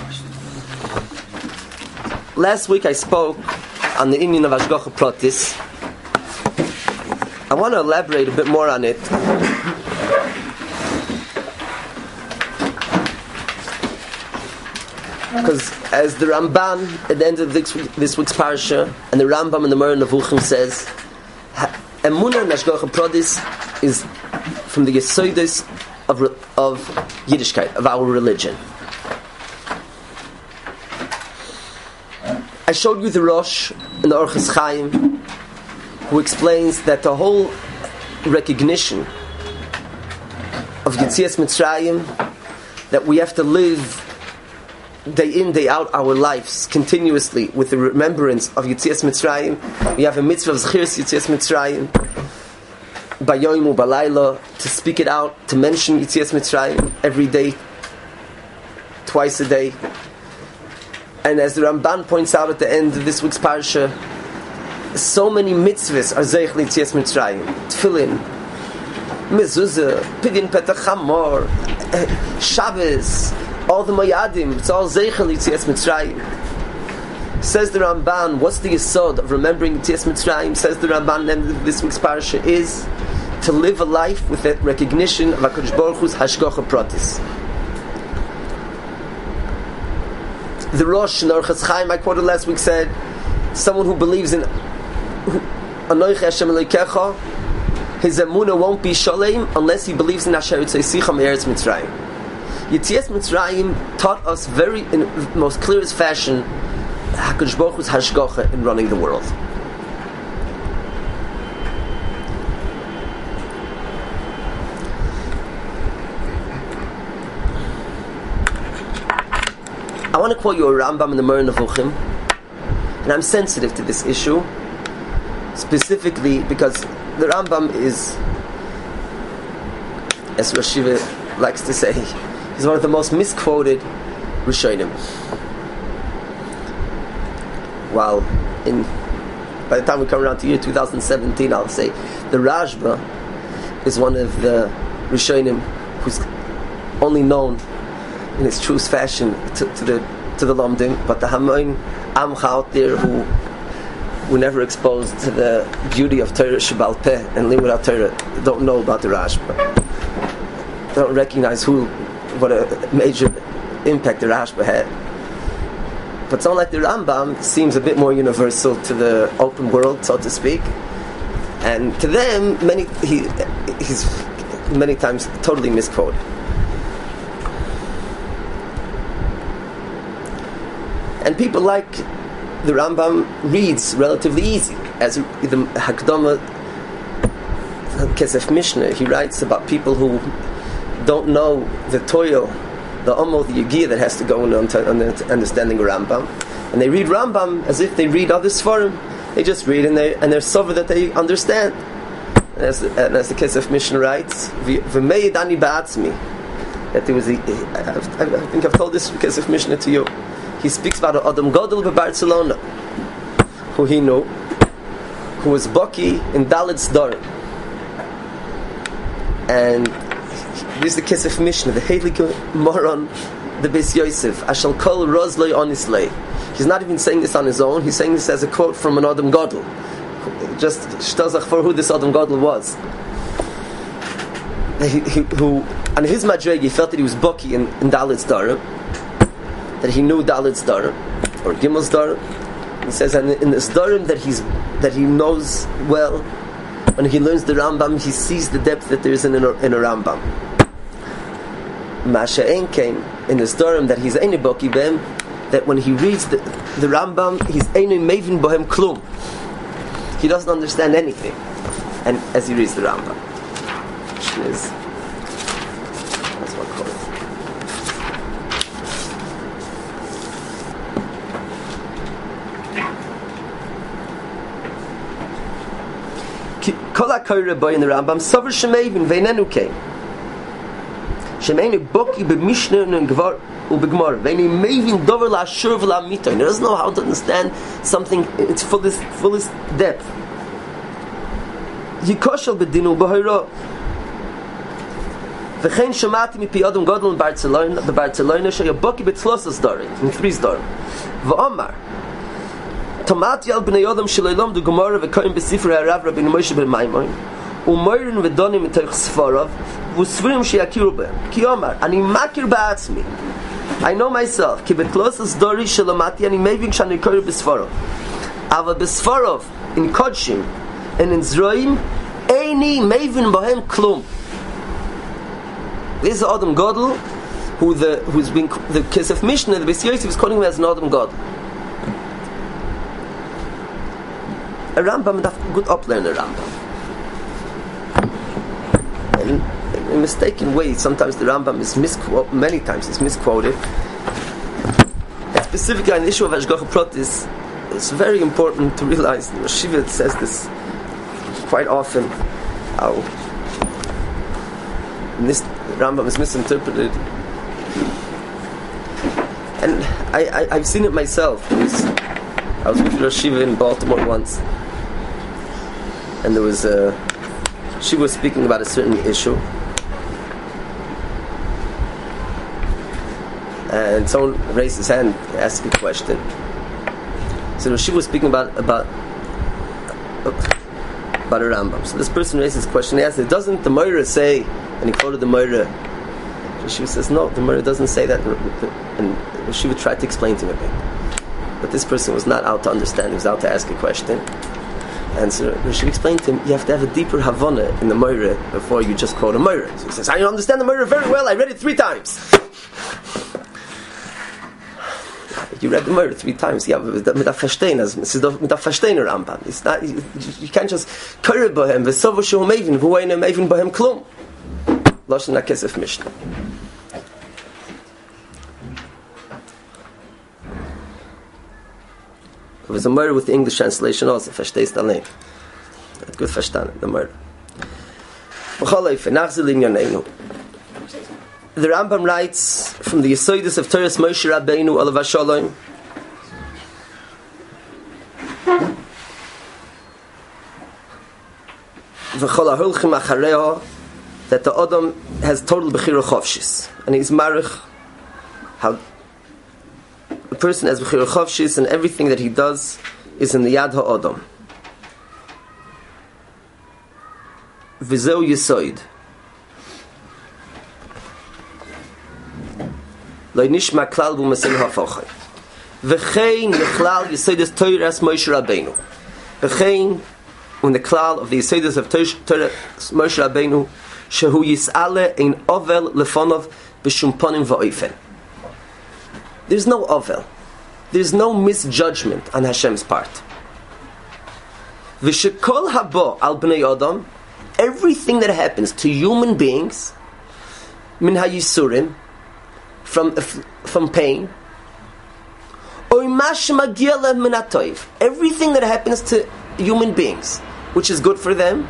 Last week I spoke on the inyan of Hashgacha Pratis. I want to elaborate a bit more on it. Because as the Ramban at the end of this week's parasha, and the Rambam in the Moreh Nevuchim says, Emunah and Hashgacha Pratis is from the Yesodis of Yiddishkeit, of our religion. I showed you the Rosh in the Orchos Chaim, who explains that the whole recognition of Yetzias Mitzrayim, that we have to live day in, day out our lives continuously with the remembrance of Yetzias Mitzrayim. We have a mitzvah of Zchiras Yetzias Mitzrayim, Bayomu Balayla, to speak it out, to mention Yetzias Mitzrayim every day, twice a day. And as the Ramban points out at the end of this week's parasha, so many mitzvahs are zeich l'Yetzias Mitzrayim. Tefillin, mezuzah, pidin petach chamor, Shabbos, all the mayadim, it's all zeich l'Yetzias Mitzrayim. Says the Ramban, what's the yesod of remembering Yetzias Mitzrayim? Says the Ramban at the end of this week's parasha is to live a life with that recognition of HaKadosh Baruch Hu's Hashgacha Pratis. The Rosh in Orchos Chaim I quoted last week said, someone who believes in Anoich Hashem Elokecha, his emunah won't be shalem unless he believes in Asher Yitzaysicha Me'eretz Mitzrayim. Yetzias Mitzrayim taught us very, in the most clearest fashion, HaKadosh Baruch Hu's Hashgacha in running the world. I want to quote you a Rambam in the Moreh Nevuchim, and I'm sensitive to this issue, specifically because the Rambam is, as Rosh Yeshiva likes to say, he's one of the most misquoted Rishonim. While by the time we come around to year 2017, I'll say the Rashba is one of the Rishonim who's only known in its truest fashion to the Lomdim, but the Hamoin Amcha out there who were never exposed to the beauty of Torah Shebal Peh and Limud Torah don't know about the Rashba. They don't recognize what a major impact the Rashba had. But someone like the Rambam seems a bit more universal to the open world, so to speak, and to them he's many times totally misquoted. And people like the Rambam reads relatively easy. As the Hakdama Kesef Mishnah, he writes about people who don't know the toil, the Omo, the Yagiyah that has to go into understanding Rambam. And they read Rambam as if they read other Sfarim. They just read and they're sober that they understand. And as the Kesef Mishnah writes, V'mei Dani Ba'atzmi, that there was I think I've told this Kesef Mishnah to you. He speaks about Adam Godel Barcelona, who he knew, who was Baki in Dalit Sdorim. And this is the Kesef Mishnah, the Heilige Moron, the Beis Yosef, Ashal Kol Rozloi Onislei. He's not even saying this on his own, he's saying this as a quote from an Adam Godel. Just shtazach for who this Adam Godel was. Who, on his madreg, he felt that he was Baki in Dalit Sdorim, that he knew Dalit Sdorim or Gimel Sdorim. He says, and in the Sdorim that he knows well, when he learns the Rambam, he sees the depth that there is in a Rambam. Masha'en came in the Sdorim that he's Eine Boki Behem, that when he reads the Rambam, he's Eine Mevin Bohem Klum. He doesn't understand anything, and as he reads the Rambam, which is, that's what I call it. Kol HaKoreh boy in the Rambam, Sover Shemevin Veinenu came. Shemeinu Boki b'Mishnah and Gvar u'B'Gemara. Veini Mevin Dover la'Ashur v'la'Mito. He doesn't know how to understand something in its fullest depth. Yikoshel b'Dinu b'Hoira. V'chein shamati mipi Adam Gadol in Barcelona, sheyaboki b'tzlosas darim, in 3 darim. V'omar, Tomati al b'nei Adam shelo du Gemara v'koyim b'sifrei harav Rabbeinu Moshe ben Maimon, u'moirin v'donim mitoch sfarav, v'usvirim sheyakiru b'hem. Ki omar, ani makir ba'atzmi. I know myself. Ki b'tzlosas darim shalomati, ani mevin shani koyim b'sfarav. Ava b'sfarav, in Kodshim, and in Zroim, eini mevin b'hem klum. This is Adam Gadol, who's been the Kesef Mishnah. The Beis Yosef is calling him as an Adam Gadol. A Rambam, a good uplearner Rambam. And in a mistaken way, sometimes the Rambam is misquoted. Many times it's misquoted. And specifically on the issue of Hashgacha Pratis, it's very important to realize. The Rosh Yeshiva says this quite often. How this Rambam is misinterpreted, and I've seen it myself. I was with Rosh Yeshiva in Baltimore once, and she was speaking about a certain issue, and someone raised his hand, asked a question. So she was speaking about a Rambam. So this person raised his question. He asked, "Doesn't the Meirah say?" And he quoted the Meirah. She says, "No, the Meirah doesn't say that." And she would try to explain to him a bit, but this person was not out to understand. He was out to ask a question. And so she explained to him, "You have to have a deeper Havana in the Meirah before you just quote a Meirah." So he says, "I understand the Meirah very well. I read it 3 times." You read the Meirah 3 times. Yeah, mit der Verstehen, mit der Verstehen Rambam. It's not. You can't just korre bohem v'sovo shehu mevin v'huayne mevin bohem klum. Lashon HaKesef Mishnah. There was a Meirah with the English translation also. Verstehst du allein? Hat gut verstanden, the Meirah. The Rambam writes from the Yesodus of Torah Moshe Rabbeinu Olav Shalom. That the Adam has total Bechira Chavshis, and he's marich how the person has Bechira Chavshis, and everything that he does is in the Yad HaAdam. V'zeu Yesoid. Lo nishma klal b'masin ha'fochai. V'chein nechlal Yesodus Torah Moshe Rabbeinu. V'chein, when the klal of the Yesodus of Torah Moshe Rabbeinu, shehu yis'ale ein ovel lefonov b'shum ponim va'oifen. There's no ovel. There's no misjudgment on Hashem's part. V'shekol habo al b'nei Adam, everything that happens to human beings, min ha'yisurim, from pain, everything that happens to human beings, which is good for them,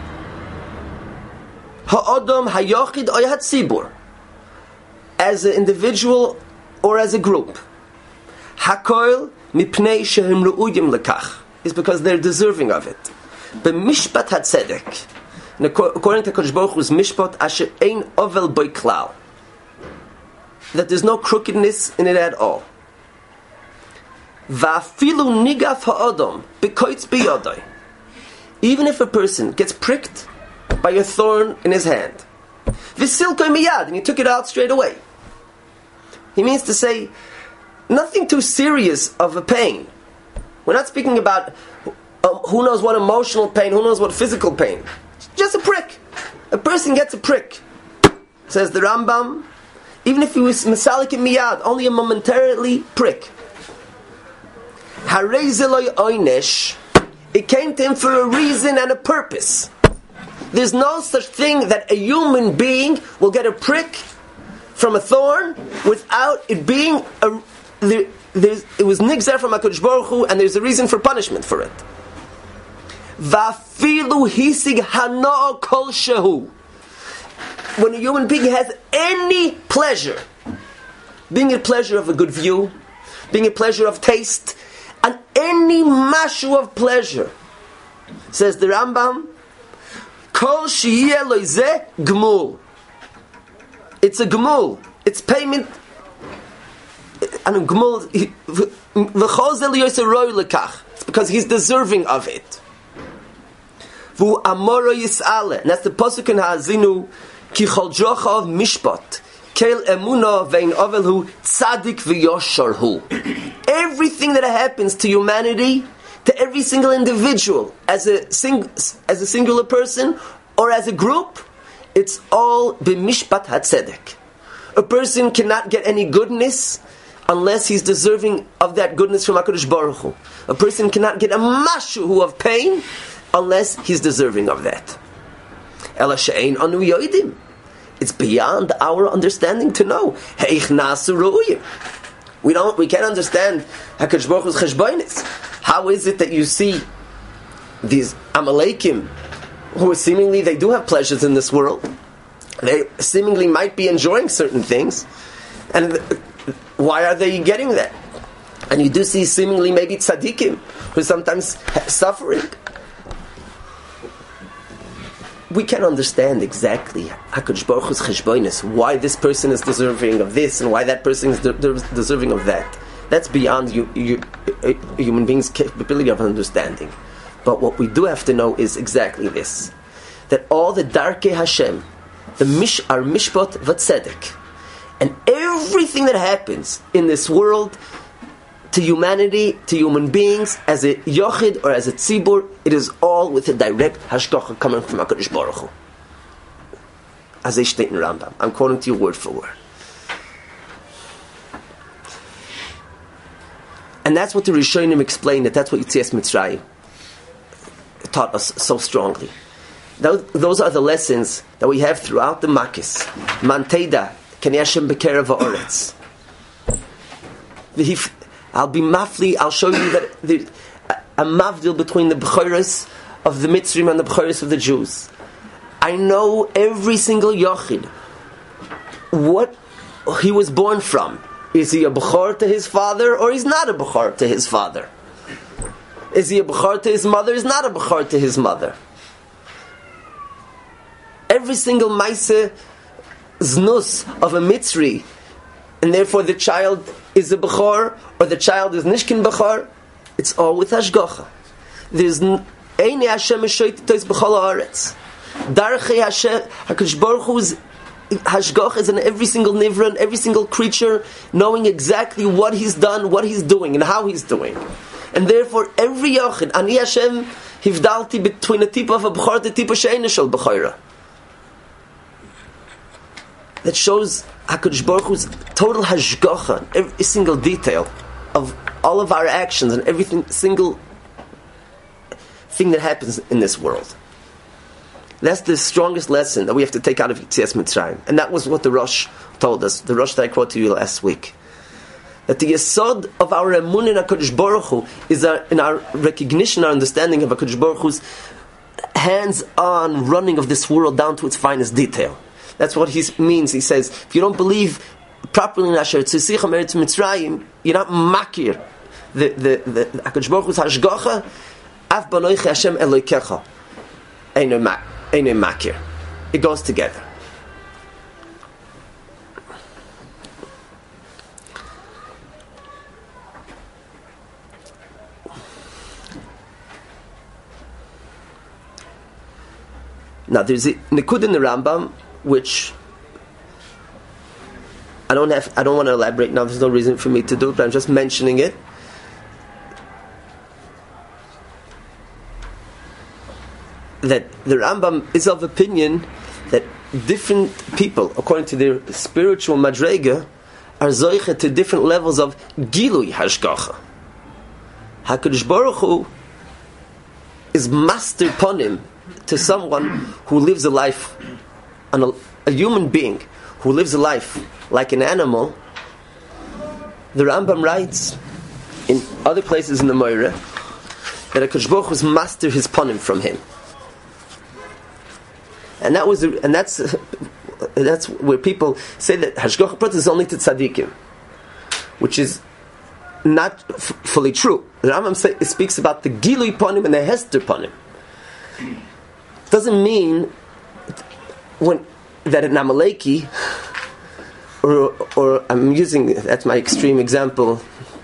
as an individual or as a group, is because they're deserving of it. B'mishpat hatzedek, and according to Kodesh Baruch Hu's mishpat, asher ein ovel boi klal, that there's no crookedness in it at all. Va'afilu nigaf ha'adam b'koitz b'yodai, even if a person gets pricked by a thorn in his hand, v'silkoi miyad, and he took it out straight away. He means to say, nothing too serious of a pain. We're not speaking about who knows what emotional pain, who knows what physical pain. Just a prick. A person gets a prick. Says the Rambam, even if he was misalik and miyad, only a momentarily prick. Harei zeloi oynesh, it came to him for a reason and a purpose. There's no such thing that a human being will get a prick from a thorn without it being it was nigzer from HaKadosh Baruch Hu, and there's a reason for punishment for it. Vafilu hisig hana kol shehu. When a human being has any pleasure, being a pleasure of a good view, being a pleasure of taste, and any mashu of pleasure, says the Rambam, kol sheyeh lo zeh gmul. It's a gemul. It's payment. And gemul, it's because he's deserving of it. And that's the pasuk in Ha'azinu, ki chol drochav mishpat, kel emuna vein ovelhu tzadik v'yosharhu. Everything that happens to humanity, to every single individual, as a singular person or as a group, it's all b'mishpat hatzedek. A person cannot get any goodness unless he's deserving of that goodness from HaKadosh Baruch Hu. A person cannot get a mashu of pain unless he's deserving of that. Ela she'ein anu yodim. It's beyond our understanding to know. Heich nasu ru'uyim. We can't understand HaKadosh Baruch Hu's cheshbonis. How is it that you see these Amalekim, who seemingly they do have pleasures in this world, they seemingly might be enjoying certain things, and why are they getting that? And you do see seemingly maybe tzaddikim who are sometimes suffering. We can understand exactly HaKadosh Baruch Hu's cheshbonis, why this person is deserving of this and why that person is deserving of that. That's beyond a human being's capability of understanding. But what we do have to know is exactly this: that all the Darkei Hashem, are mishpat v'tzedek, and everything that happens in this world to humanity, to human beings, as a yochid or as a tzibur, it is all with a direct hashgacha coming from HaKadosh Baruch Hu. As they state in Rambam, I'm quoting to you word for word. And that's what the Rishonim explained, that's what Yetzias Mitzrayim taught us so strongly. Those are the lessons that we have throughout the Makkis. Manteda, K'nei Hashem B'kerev Ha'oretz. I'll be mafli, I'll show you that there's a mavdil between the B'choros of the Mitzrim and the B'choros of the Jews. I know every single Yochid, what he was born from. Is he a B'chor to his father, or he's not a B'chor to his father? Is he a B'chor to his mother, is not a B'chor to his mother? Every single Maaseh Znus of a Mitzri, and therefore the child is a B'chor, or the child is Nishkin B'chor, it's all with Hashgacha. There's Einei Hashem Eshoytitos B'chol Haaretz. Darchei Hashem, HaKadosh Baruch Hu's Hashgacha is in every single nivra, every single creature, knowing exactly what he's done, what he's doing, and how he's doing. And therefore, every Yochid, Ani Hashem Hivdalti between a tip of a B'chor and a tip of She'ein Shel B'chora. That shows HaKadosh Baruch Hu's total hashgacha, every single detail of all of our actions and every single thing that happens in this world. That's the strongest lesson that we have to take out of Yetzias Mitzrayim. And that was what the Rosh told us, the Rosh that I quoted to you last week. That the yesod of our emun in HaKadosh Baruch Hu is in our recognition, our understanding of HaKadosh Baruch Hu's hands-on running of this world down to its finest detail. That's what he means. He says, if you don't believe properly in Asher Tzisicha Meretz Mitzrayim, you're not makir. The HaKadosh Baruch Hu's hashgacha, Af Banoichi Hashem Elokecha, Einei makir. It goes together. Now there's a Nikud in the Rambam, which I don't want to elaborate now. There's no reason for me to do it, but I'm just mentioning it. That the Rambam is of opinion that different people, according to their spiritual madrega, are zoiche to different levels of gilui hashgacha. HaKadosh Baruch Hu is master ponim to someone who lives a life, a human being who lives a life like an animal. The Rambam writes in other places in the Moira that HaKadosh Baruch Hu's master his ponim from him, and that's where people say that Hashgacha Prat is only to tzaddikim, which is not fully true. The Rambam speaks about the Gilui ponim and the Hester ponim. Doesn't mean that an Amaleki or I'm using, that's my extreme example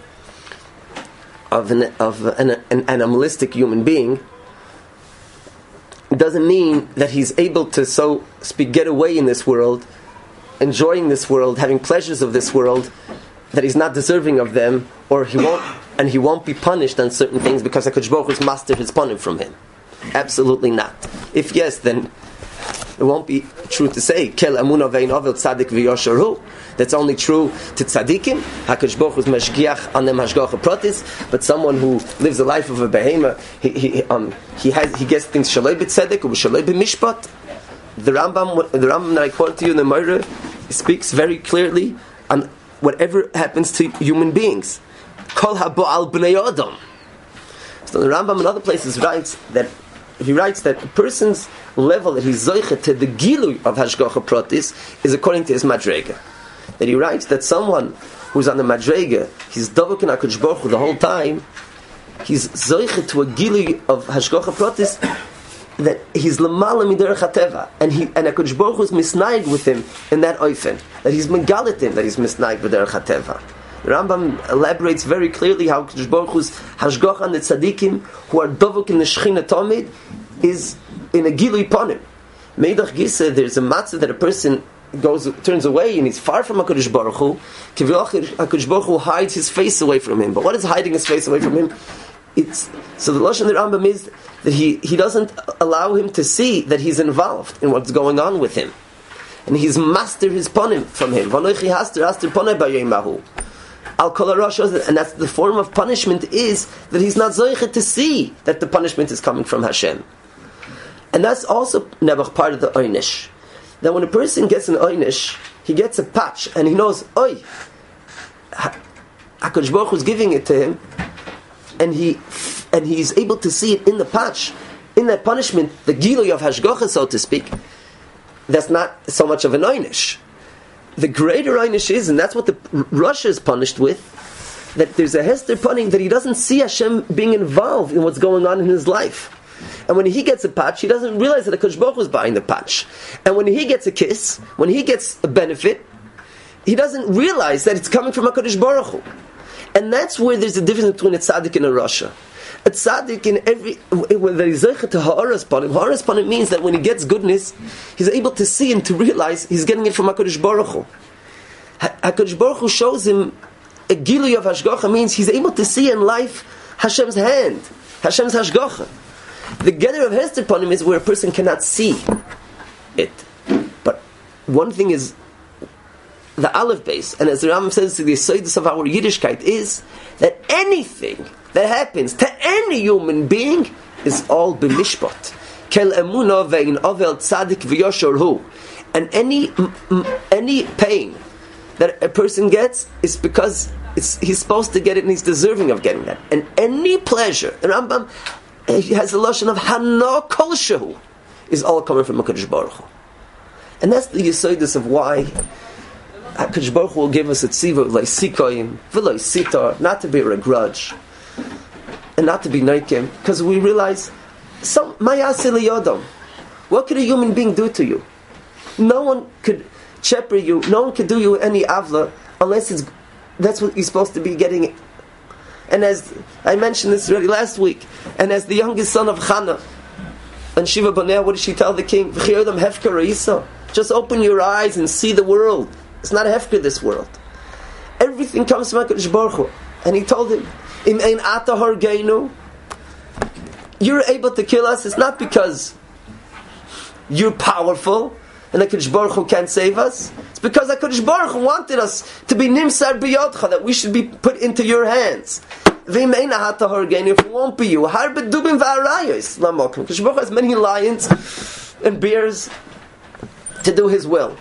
of an animalistic human being, doesn't mean that he's able to, so speak, get away in this world, enjoying this world, having pleasures of this world, that he's not deserving of them, or he won't be punished on certain things because HaKadosh Baruch Hu's mastered his punim from him. Absolutely not. If yes, then it won't be true to say Kel Amuna Vein Ovel Tzadik V'Yosher Hu. That's only true to tzaddikim. HaKadosh Baruch Hu's mashgiach on them hashgacha pratis. But someone who lives the life of a behemoth, he gets things shaloi b'tzedek or shaloi b'mishpat. The Rambam that I quote to you in the Meirah speaks very clearly on whatever happens to human beings. Kol ha'bo'al b'nei Adam. So the Rambam in other places writes that a person's level that he's zoichet to the gilui of hashgacha pratis is according to his madrega. That he writes that someone who's on the madrega, he's dovuk in HaKadosh Baruch Hu the whole time, he's zoichet to a gilui of hashgacha pratis, that he's lamala miderech hateva, and HaKadosh Baruch Hu is misnaig with him in that oifen, that he's megalit him, that he's misnaig b'derech hateva. The Rambam elaborates very clearly how HaKadosh Baruch Hu's hashgacha on the tzaddikim who are dovuk in the shechina tomid is in a gilui ponim. Meidach gisa, there's a matzah that a person turns away and he's far from HaKadosh Baruch Hu. HaKadosh Baruch Hu hides his face away from him. But what is hiding his face away from him? So the lashon of the Rambam is that he doesn't allow him to see that he's involved in what's going on with him, and he's master his ponim from him. V'anoichi haster ponei b'yeimahu. Al kol harashos, and that's the form of punishment, is that he's not zoichet to see that the punishment is coming from Hashem. And that's also nebuch part of the oynish. That when a person gets an oynish, he gets a patch, and he knows, HaKadosh Baruch Hu is giving it to him, and he's able to see it in the patch, in that punishment, the gilui of hashgacha, so to speak. That's not so much of an oynish. The greater oynish is, and that's what the Russia is punished with, that there's a hester punning that he doesn't see Hashem being involved in what's going on in his life. And when he gets a patch, he doesn't realize that HaKadosh Baruch Hu is buying the patch. And when he gets a kiss, when he gets a benefit, he doesn't realize that it's coming from HaKadosh Baruch Hu. And that's where there's a difference between a tzaddik and a rasha. A tzaddik when there is zeichet to ha'aras panim means that when he gets goodness, he's able to see and to realize he's getting it from HaKadosh Baruch Hu. HaKadosh Baruch Hu shows him a gilui of hashgacha, means he's able to see in life Hashem's hand, Hashem's hashgacha. The gather of hester panim is where a person cannot see it. But one thing is the aleph base, and as the Rambam says, the yesodus of our Yiddishkeit is that anything that happens to any human being is all b'mishpat. Kel emuna ve'in ovel tzadik v'yosher hu. And any pain that a person gets is because he's supposed to get it and he's deserving of getting that. And any pleasure, the Rambam has a lotion of hana kol shehu, is all coming from HaKadosh Baruch Hu. And that's the yesodus of why HaKadosh Baruch Hu will give us a tziva like sikoyim, v'loi sitar, not to bear a grudge, and not to be neikim, because we realize, what could a human being do to you? No one could shepherd you, no one could do you any avla, unless that's what you're supposed to be getting. And as I mentioned this already last week, and as the youngest son of Chana, and Shiva Boneh, what did she tell the king? Just open your eyes and see the world. It's not hefker, this world. Everything comes from HaKadosh Baruch Hu. And he told him, Im ein ata hargeinu, you're able to kill us, it's not because you're powerful and HaKadosh Baruch Hu can't save us. It's because HaKadosh Baruch Hu wanted us to be nimsar biyodcha, that we should be put into your hands. V'im ein ata hargeinu, if it won't be you, har bedubim v'arayos lamokim. HaKadosh Baruch Hu has many lions and bears to do his will.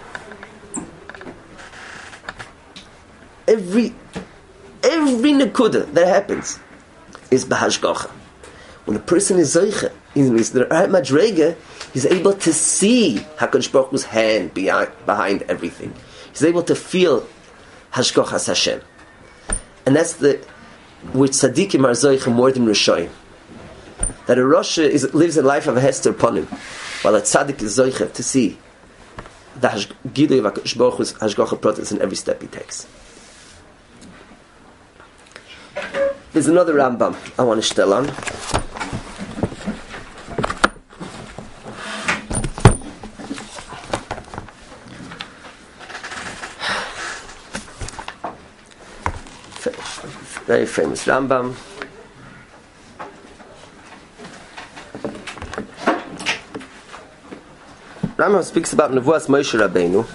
Every nekuda that happens is b'hashgacha. When a person is zoiche, he's the right madrega, he's able to see HaKadosh Baruch Hu's hand behind everything. He's able to feel hashgachas Hashem, and that's which tzaddikim are zoiche more than rishoyim. That a rasha lives a life of a hester panim, while a tzaddik is zoiche to see the Gilui of HaKadosh Baruch Hu's Hashgacha Pratis in every step he takes. There's another Rambam I want to shtel on. Very famous Rambam. Rambam speaks about Nevuas Moshe Rabbeinu.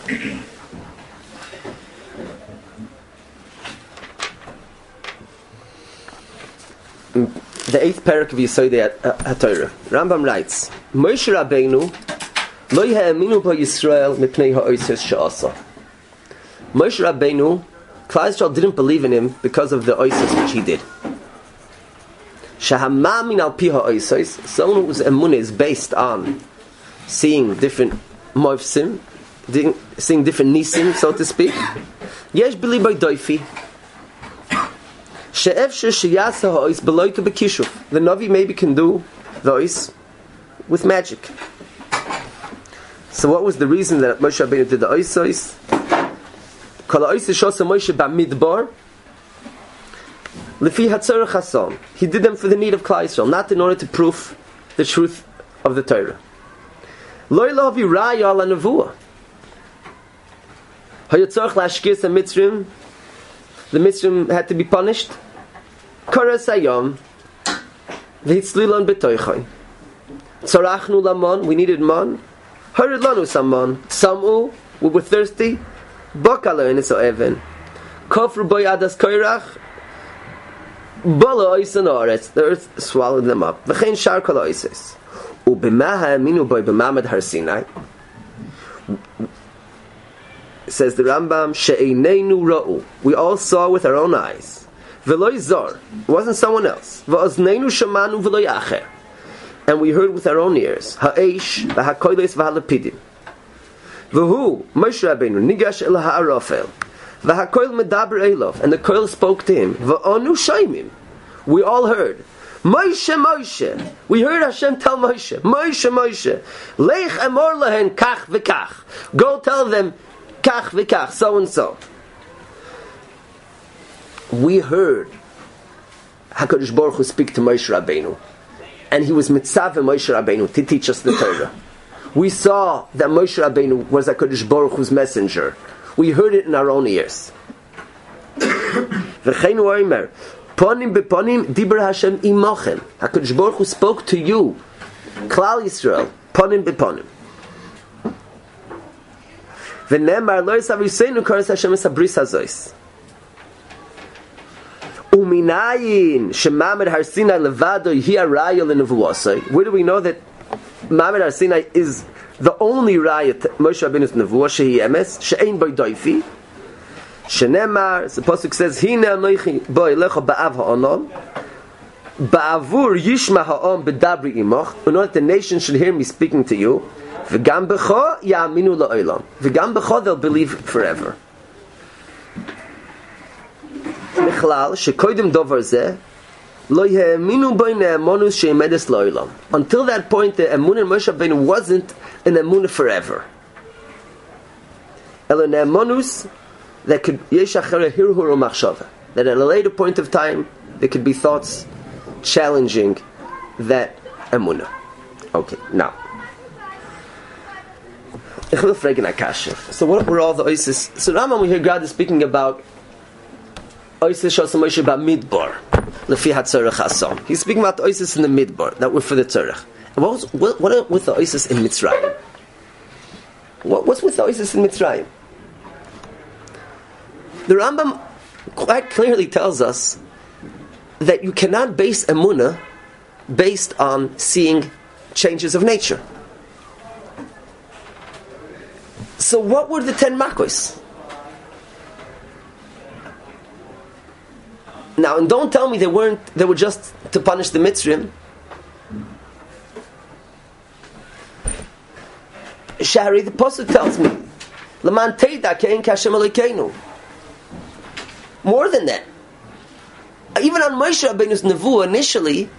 The 8th parak of Yesodei HaTorah. Rambam writes, Moshe Rabbeinu lo ha'aminu bo Yisrael mipnei ha'osos she'asa. Moshe Rabbeinu, Klal Yisrael didn't believe in him because of the osos which he did. Shehamamin al pi ha'osos, someone whose emunah is based on seeing different moifsim, seeing different nisim, so to speak. Yesh b'li by doifi. She'efsher sheyasa ha'os beloyka b'kishuv. The Navi maybe can do those with magic. So what was the reason that Moshe Rabbeinu did the osos? Kol ha'osos shosa Moshe b'midbar lefi hatzorach hason. He did them for the need of Klal Yisrael, not in order to prove the truth of the Torah. Loi lavi raya ala nevuah. Hayatzorach lashkis a Mitzrim. The Mitzrim had to be punished. Koras hayom v'hitzlilan b'toichai. Tzarachnu lamon. We needed man. Harid lanu samon. Samu. We were thirsty. Bakala in even. Kofru boy adas koirach. Bala oisan aretz. The earth swallowed them up. V'chein shar kol oises. Says the Rambam, she'einenu ra'u. We all saw with our own eyes. V'loi zar. It wasn't someone else. V'oznenu shamanu v'loi acher. And we heard with our own ears. Ha'esh, v'ha'koiles v'ha'lepidim. V'hu, Moshe Rabbeinu, nigash el ha'arafel. V'ha'koil medaber elov. And the koil spoke to him. V'onu shaimim. We all heard. Moshe, Moshe. We heard Hashem tell Moshe. Moshe, Moshe. Lech emor lehen kach v'kach. Go tell them kach v'kach, so and so. We heard HaKadosh Baruch Hu speak to Moshe Rabbeinu. And he was mitzvah Moshe Rabbeinu to teach us the Torah. We saw that Moshe Rabbeinu was HaKadosh Baruch Hu's messenger. We heard it in our own ears. V'cheinu oimer. Ponim beponim dibur Hashem imochem. HaKadosh Baruch Hu spoke to you, Klal Yisrael. Ponim beponim. V'nemar lo yisav yiseinu koros Hashem es habris hazois. Uminayin shemamed har Sinai levado hi araya lenevuosai. Where do we know that Mamed har Sinai is the only raya Moshe Rabbeinu's nevuah shehi emes she'ein boi doifi? Shenemar, the pasuk says, "Hine anoichi bo elecha ba'av ha'onon, ba'avur yishma ha'om bedabri imoch." In order that the nation should hear me speaking to you, v'gam b'cho ya'aminu la'olam. V'gam b'cho they'll believe forever. Michlal shekoidim dovar zeh lo ya'aminu boi ne'emonus she'emedes la'olam. Until that point, the emunah Moshe Rabbeinu wasn't an emunah forever. Elo ne'emonus that could that at a later point of time there could be thoughts challenging that emunah. Okay, now so what were all the oises? So Rambam, we hear God is speaking about oises shosam Moshe b'midbar lefi hatzorach hasom. He's speaking about the oises in the midbar that were for the tzorach. And what are with the oises in Mitzrayim? What's with the oises in Mitzrayim? The Rambam quite clearly tells us that you cannot base emunah based on seeing changes of nature. So what were the 10 makos? Now, and don't tell me they were just to punish the Mitzrim. Shari, the pasuk tells me, Laman teida kein kashem Elokeinu. More than that, even on Moshe Rabbeinu's nevuah initially,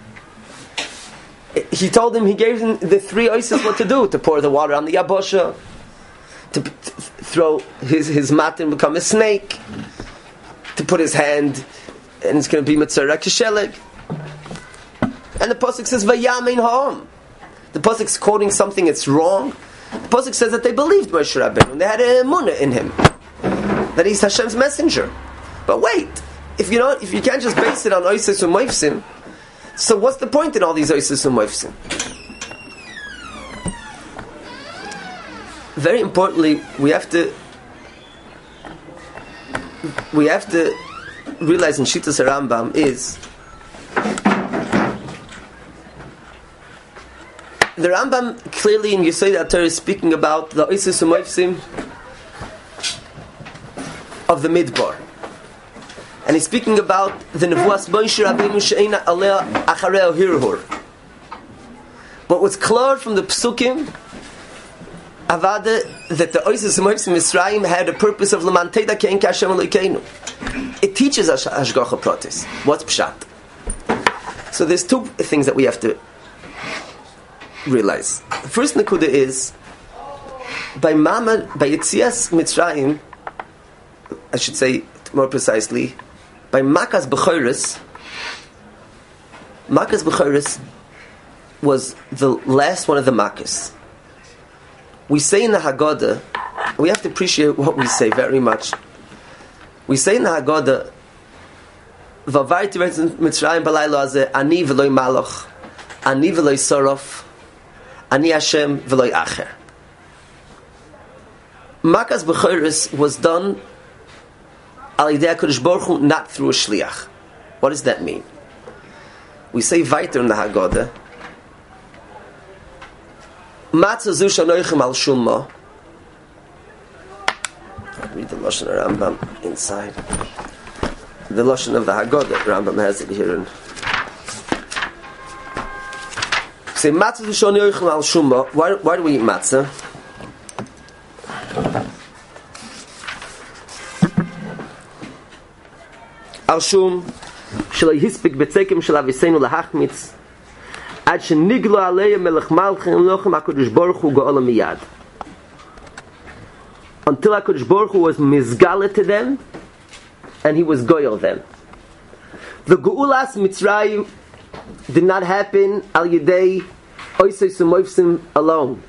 he gave him the 3 oises what to do: to pour the water on the yabosha, to throw his mat and become a snake, to put his hand and it's going to be Mitzvah Kisheleg. And the Pasuk says Vayamin Ha'am. The Pasuk is quoting something that's wrong. The Pasuk says that they believed Moshe Rabbeinu and they had a emunah in him, that he's Hashem's messenger. But wait, if you can't just base it on Oisis and Moifsim, so what's the point in all these Oisis and Moifsim? Very importantly, we have to realize in Shittas Rambam is the Rambam clearly in Yesod HaTorah is speaking about the Oisis and Moifsim of the Midbar. And he's speaking about the Nevuas Moshe Rabbeinu she'eina alea acharei hirhur. But what's clear from the Psukim Avada that the Oisis and Moifsim Misraim had a purpose of Leman Teda Kein Kashem Elokeinu. It teaches us Hashgacha Pratis. What's Pshat? So there's two things that we have to realize. The first Nakuda is by Yetzias Mitzrayim, I should say more precisely, by Makas B'choros was the last one of the Makas. We say in the Haggadah, we have to appreciate what we say very much. We say in the Haggadah, V'avarti Mitzrayim b'laylo hazeh, ani v'loi malach, ani v'loi sorof, ani Hashem v'loi acher. Makas B'choros was done al yidei HaKadosh Baruch Hu, not through a shliach. What does that mean? We say weiter in the Haggadah, Matzah zu shanoichem al shumma. Read the Lashon of Rambam inside. The Lashon of the Haggadah, Rambam has it here. Say Matzah zu shanoichem al shumma. Why do we eat matzah? Al shum shelo hispik betzekim shel aviseinu lahachmitz. Until HaKadosh Baruch Hu was mizgala to them, and he was goyal them. The Geulas Mitzrayim did not happen al yedei Oisei Sumoifsim alone.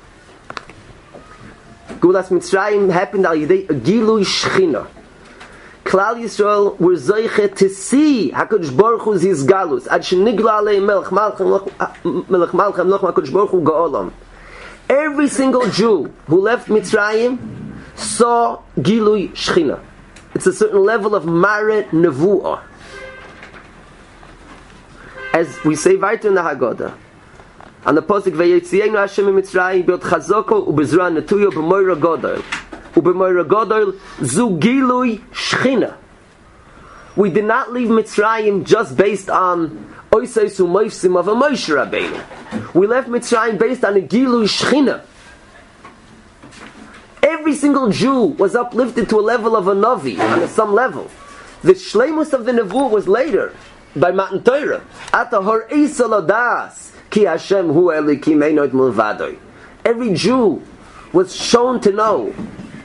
Geulas Mitzrayim happened al yedei Gilui Shechina. Klal Yisrael were zoiche to see HaKadosh Baruch Hu's Yizgalus. Ad shenigla alei melech malchem loch HaKadosh Baruch Hu ga'olam. Every single Jew who left Mitzrayim saw Gilui Shechina. It's a certain level of Mare Nevuah. As we say weiter in the Haggadah, on the Pasuk Vayetzienu Hashem Mitzrayim b'yod chazoko u'bezra netuyo b'moira godol. We did not leave Mitzrayim just based on Oisei Sumoifsim of a Moshe Rabbeinu. We left Mitzrayim based on a Gilui Shechina. Every single Jew was uplifted to a level of a Navi, on some level. The Shleimus of the Nevuah was later, by Matan Torah. Ata hor Eisa lodas, ki Hashem hu elikim eino et mulvadoi. Every Jew was shown to know.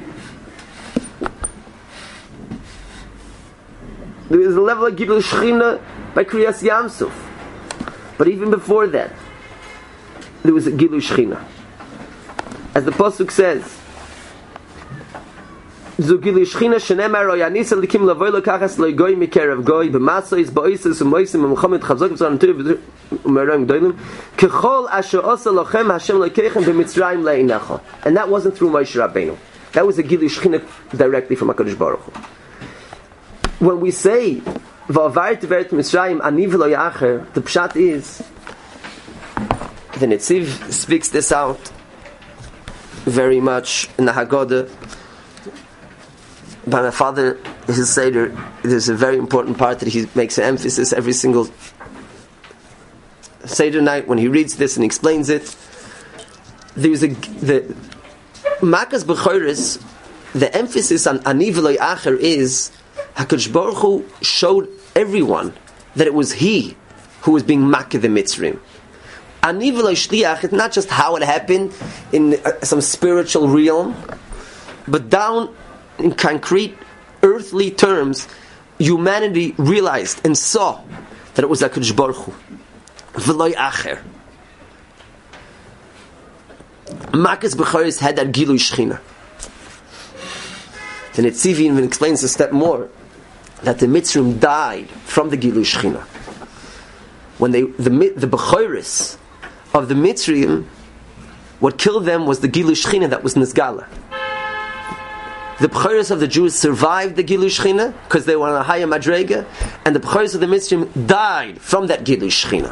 There is a level of Gilui Shechina by Kriyas Yamsuf. But even before that, there was a Gilui Shechina. As the Pasuk says, Zu Gilui Shechina shenemar oyanis elikim lavoy lokachas loigoy mikerev goy b'masois ba'oisos u'moisim u'mchomet chazok v'zan tuv u'meroim gdoilim kechol asher osa lochem Hashem lokeichem b'mitzrayim le'inecha. And that wasn't through Moshe Rabbeinu. That was a Gilui Shechina directly from HaKadosh Baruch Hu. When we say V'avarti v'eret Mitzrayim ani v'lo yacher, the pshat is the Netziv speaks this out very much in the Haggadah. By my father, his Seder, there's a very important part that he makes an emphasis every single Seder night when he reads this and explains it. There's the Makas B'choros, the emphasis on ani v'lo yacher is HaKadosh Baruch Hu showed everyone that it was He who was being Makkah the Mitzrim. Ani v'lo shliach, it's not just how it happened in some spiritual realm, but down in concrete, earthly terms, humanity realized and saw that it was HaKadosh Baruch Hu. V'loi acher. Makas B'choris had that Gilui Shechina. The Netziv even explains a step more, that the Mitzrim died from the Gilui Shechina. When the B'choris of the Mitzrim, what killed them was the Gilui Shechina that was Nizgala. The B'choris of the Jews survived the Gilui Shechina because they were on a higher Madrega, and the B'choris of the Mitzrim died from that Gilui Shechina.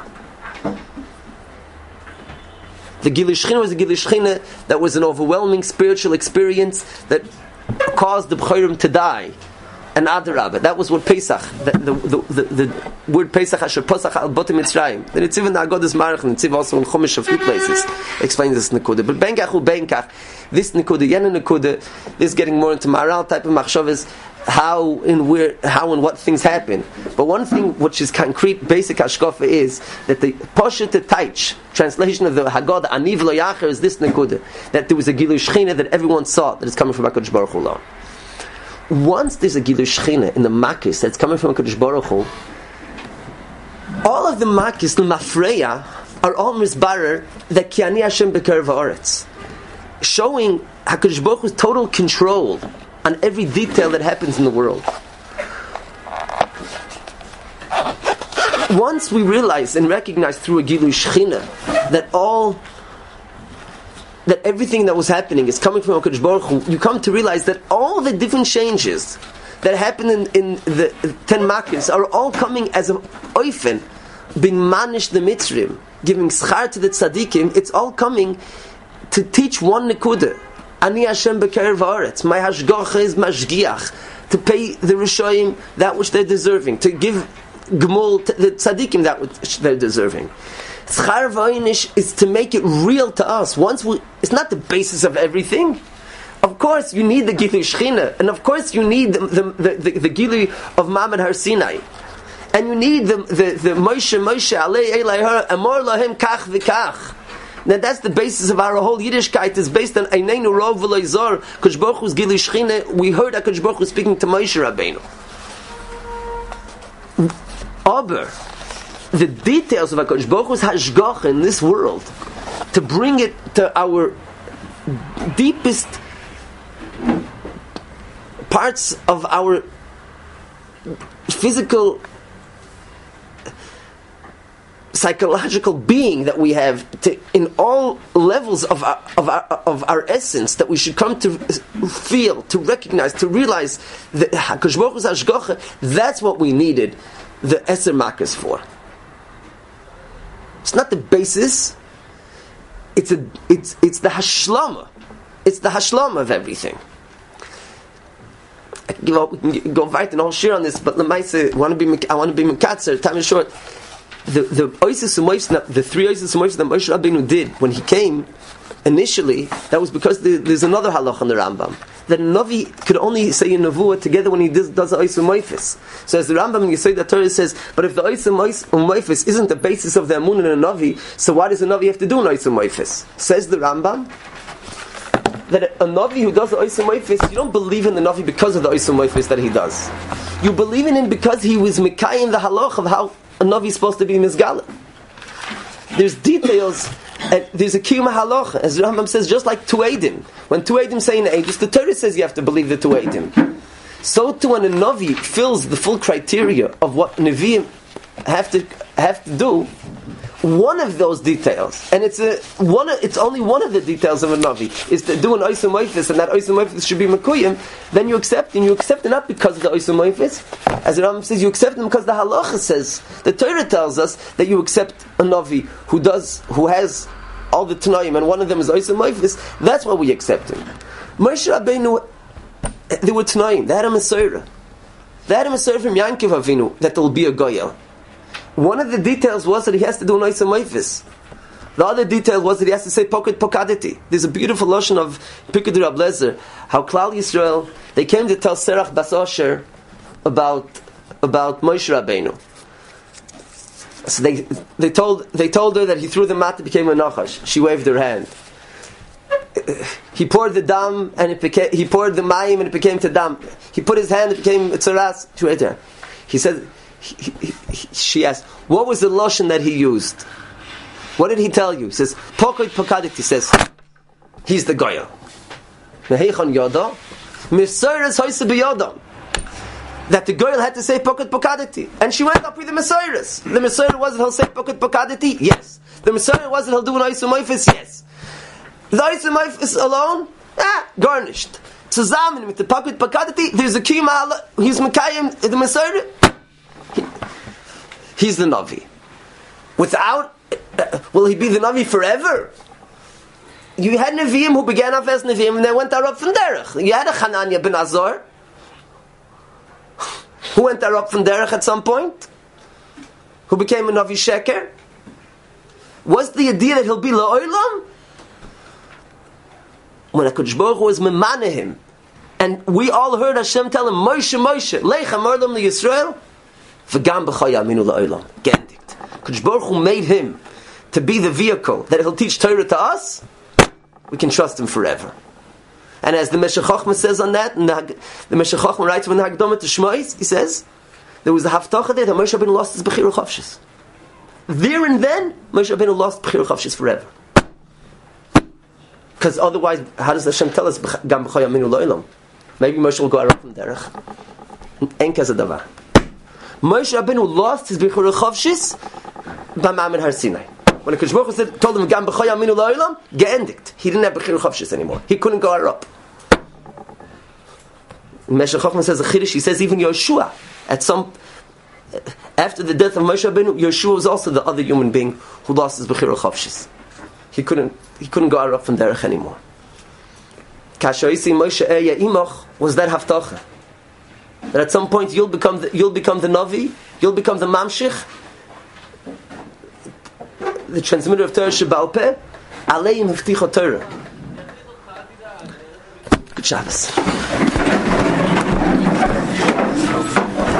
The Gilui Shechina was a Gilui Shechina that was an overwhelming spiritual experience that caused the B'chorim to die. And Adarabah, that was what Pesach, the word Pesach Asher Posach Al Botim Mitzrayim. The Netziv and the Agodas Marach, and Netziv also in Chumash a few places explains this Nekuda. But Benkach u Benkach, this Nekuda, Yena Nekuda, this is getting more into Maharal type of Machshavas, how and what things happen. But one thing which is concrete, basic Hashkafa is that the Poshet Taich translation of the Haggadah Aniv Lo Yacher is this Nekuda, that there was a Gilui Shechina that everyone saw that is coming from HaKadosh Baruch Hu alone. Once there's a Gilui Shechina in the Makis that's coming from HaKadosh Baruch Hu, all of the Makis, the Mafreya, are all Mizbarer that Ki Ani Hashem B'Kerev Ha'aretz, showing HaKadosh Baruch Hu's total control on every detail that happens in the world. Once we realize and recognize through a Gilui Shechina that everything that was happening is coming from HaKadosh Baruch Hu, you come to realize that all the different changes that happen in the 10 Makkos are all coming as an oifen, being manish the Mitzrim, giving schar to the tzaddikim. It's all coming to teach one nekuda. Ani Hashem b'kerev haaretz. My hashgacha is mashgiach. To pay the Rishoyim that which they're deserving. To give Gemul to the tzaddikim that which they're deserving. Schar v'aynish is to make it real to us. It's not the basis of everything. Of course, you need the Gilui Shechina, and of course, you need the Gilui of Mamad Har Sinai, and you need the Moshe Alei Elai Amor Lahem Kach V'Kach. Now that's the basis of our whole Yiddishkeit. Is based on Eineinu Rov V'Lo Yizor. Kodesh Baruch Hu's Gilui Shechina. We heard HaKadosh Baruch Hu speaking to Moshe Rabbeinu. Aber the details of HaKadosh Baruch Hu's hashgacha in this world, to bring it to our deepest parts of our physical, psychological being that we have, in all levels of our essence, that we should come to feel, to recognize, to realize that HaKadosh Baruch Hu's hashgacha, that's what we needed the Eser Makkos for. It's not the basis. It's the hashlama. It's the hashlama of everything. I can go right and whole shir on this, but Lamaisa, I want to be mekatzer. Time is short. The oises u'moifs, the three oises u'moifs that Moshe Rabbeinu did when he came initially, that was because there's another halach on the Rambam, that a Navi could only say a Nevuah together when he does the ois u'moifis. So as the Rambam in Yesod Torah says, but if the ois u'moifis isn't the basis of the Amun in a Navi, so why does a Navi have to do an ois u'moifis? Says the Rambam that a Navi who does the ois u'moifis, you don't believe in the Navi because of the ois u'moifis that he does. You believe in him because he was mekayim the halach of how a Navi is supposed to be mizgala. There's details, and there's a kiyum halacha, as Rambam says, just like two Eidim. When two Eidim say an Eidus, the Torah says you have to believe the two Eidim. So too, when a Navi fills the full criteria of what Nevi'im have to do, one of those details, and it's only one of the details of a Navi, is to do an Ois u'moifis, and that Ois u'moifis should be Mekuyim, then you accept him. You accept it not because of the Ois u'moifis, as the Rambam says, you accept him because the Halacha says, the Torah tells us that you accept a Navi who has all the Tanaim, and one of them is Ois u'moifis. That's why we accept him. Moshe Rabbeinu, there were Tanaim, they had a Mesorah. They had a Mesorah from Yankiv Avinu, that there will be a Goyel. One of the details was that he has to do an ois u'moifis. The other detail was that he has to say poket pokaditi. There's a beautiful lotion of Pikud Rab Lezer, how Klal Yisrael, they came to tell Serach Bas Osher about Moshe Rabbeinu. So they told her that he threw the mat and became a nachash. She waved her hand. he poured the dam and he poured the mayim and it became to dam. He put his hand, it became tzaras. Right there. He said, she asked, what was the lotion that he used? What did he tell you? He says, Pokoit Pokadit. He says, he's the Goya. Meheichon Yoda. Mesairas Hoyse B'Yodam. That the girl had to say Pokoit Pokaditi. And she went up with the Mesairas. The Mesairas wasn't he'll say Pokoit Pokaditi? Yes. The Mesairas wasn't he'll do an Oisumoifis? Yes. The Oisumoifis alone? Garnished. Zusammen with the Pokoit Pokaditi, there's a Kima, he's Mekayim, the Mesairas. He's the Navi. Without, will he be the Navi forever? You had Nevi'im who began off as Nevi'im and they went up from Derech. You had a Hananiah ben Azor who went up from Derech at some point, who became a Navi Sheker. Was the idea that he'll be La'olam? When HaKadosh Baruch Hu was Memanehim, and we all heard Hashem tell him, Moshe, Moshe, Lech Amorlam LeYisrael, V'gam b'chaya aminu la'olam. Gendikt. HaKadosh Baruch Hu made him to be the vehicle that he'll teach Torah to us. We can trust him forever. And as the Meshech Chochmah says on that, and the Meshech Chochmah writes when the Hagdamah to Shmois, he says, there was a haftacha there that Moshe Rabbeinu lost his Bechira Chavshis. There and then, Moshe Rabbeinu lost Bechira Chavshis forever. Because otherwise, how does Hashem tell us, Gam b'chaya aminu la'olam? Maybe Moshe will go around from Derech. Ein kazeh davar. Moshe Rabbeinu lost his Bechira Chavshis by Ma'amad Har Sinai. When the Kadosh Baruch Hu told him, Gam b'chaya aminu la'olam, ge'endikt. He didn't have Bechira Chavshis anymore. He couldn't go up. Meshech Chochmah says a Chiddush. He says even Yoshua, after the death of Moshe Rabbeinu, Yoshua was also the other human being who lost his Bechira Chavshis. He couldn't go up from Derech anymore. Kashoisi Moshe Eya Imoch was that haftacha. That at some point you'll become the Navi, you'll become the Mamshich, the transmitter of Torah Sheba'al Peh, Aleim Hafticha Torah. Good Shabbos.